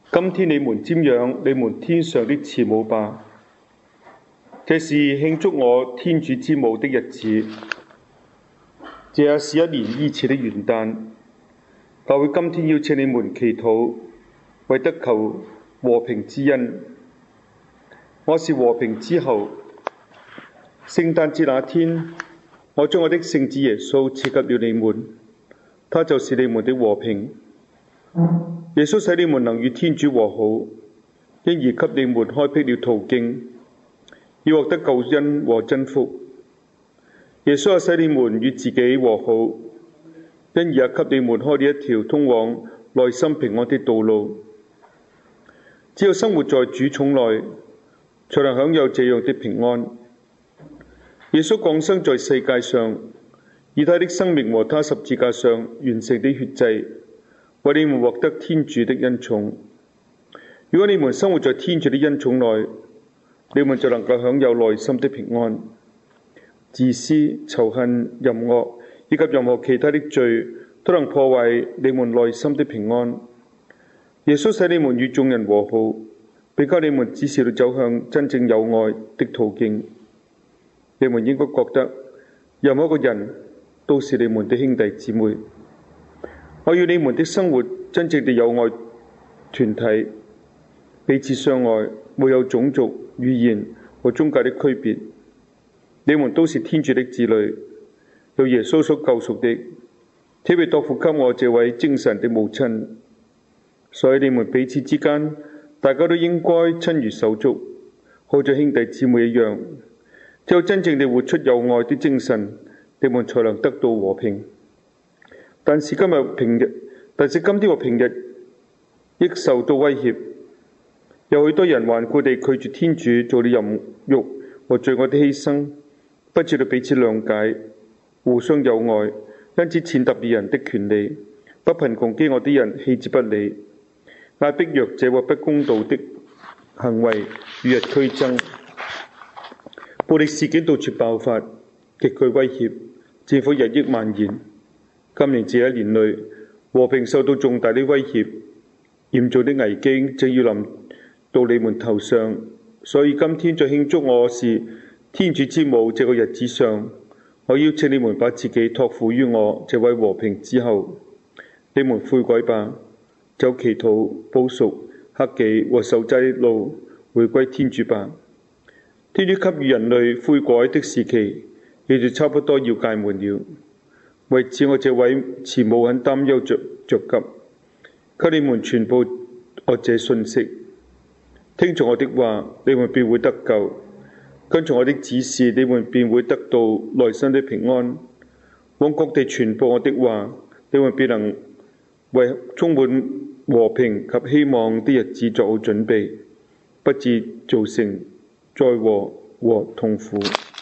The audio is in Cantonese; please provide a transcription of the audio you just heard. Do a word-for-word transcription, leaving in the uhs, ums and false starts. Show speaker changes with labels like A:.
A: 今天你們瞻仰你們天上的慈母吧，這是慶祝我天主之母的日子，這也是一年依次的元旦。教會今天邀請你們祈禱，為得求和平之恩。我是和平之后。聖誕節那天，我將我的聖子耶穌賜給了你們，他就是你們的和平。耶穌使你們能與天主和好，因而給你們開闢了途徑，要獲得救恩和真福。耶穌也使你們與自己和好，因而也給你們開了一條通往內心平安的道路。只有生活在主寵內，才能享有這樣的平安。耶穌降生在世界上，以他的生命和他十字架上完成的血祭，為你們獲得天主的恩寵。如果你們生活在天主的恩寵內，你們就能夠享有內心的平安。自私、仇恨、淫惡以及任何其他的罪，都能破壞你們內心的平安。耶穌使你們與眾人和好，並給你們指示了走向真正友愛的途徑。你們應該覺得任何一個人都是你們的兄弟姊妹。我要你們的生活真正的友愛團體，彼此相愛，沒有種族、語言和宗教的區別。你們都是天主的子女，由耶穌所救贖的，且被託付給我這位精神的母親。所以你們彼此之間，大家都應該親如手足，好像兄弟姊妹一樣。只有真正地活出友愛的精神，你們才能得到和平。但是今日平日，但是今天和平日亦受到威脅，有許多人頑固地拒絕天主做了淫慾和罪惡的犧牲，不知道彼此諒解，互相友愛，因此踐踏別人的權利，把貧窮飢餓的人棄之不理，壓迫弱者和不公道的行為與日俱增。暴力事件到處爆發，極具威脅，戰火日益蔓延。今年這一年內，和平受到重大的威脅，嚴重的危機正要臨到你們頭上。所以今天在慶祝我是天主之母這個日子上，我邀請你們把自己託付於我這位和平之後。你們悔改吧，走祈禱、補贖、克己和受祭的路，回歸天主吧。天主給予人類悔改的時期，也就差不多要屆滿了。為此，我這位慈母很擔憂着着急，給你們傳播我這信息。聽從我的話，你們便會得救；跟從我的指示，你們便會得到內心的平安。往各地傳播我的話，你們便能為充滿和平及希望的日子做好準備，不致造成災禍和痛苦。